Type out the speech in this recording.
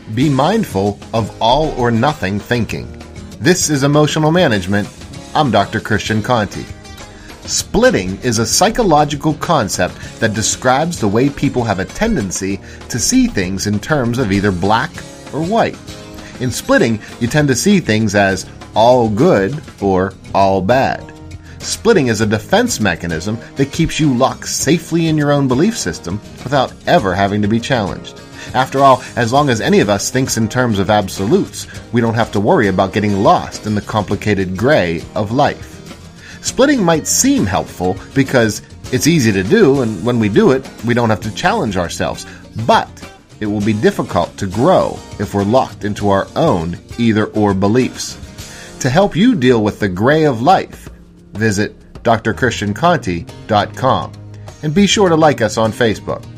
Be mindful of all or nothing thinking. This is Emotional Management. I'm Dr. Christian Conti. Splitting is a psychological concept that describes the way people have a tendency to see things in terms of either black or white. In splitting, you tend to see things as all good or all bad. Splitting is a defense mechanism that keeps you locked safely in your own belief system without ever having to be challenged. After all, as long as any of us thinks in terms of absolutes, we don't have to worry about getting lost in the complicated gray of life. Splitting might seem helpful because it's easy to do, and when we do it, we don't have to challenge ourselves. But it will be difficult to grow if we're locked into our own either-or beliefs. To help you deal with the gray of life, visit drchristianconti.com. And be sure to like us on Facebook.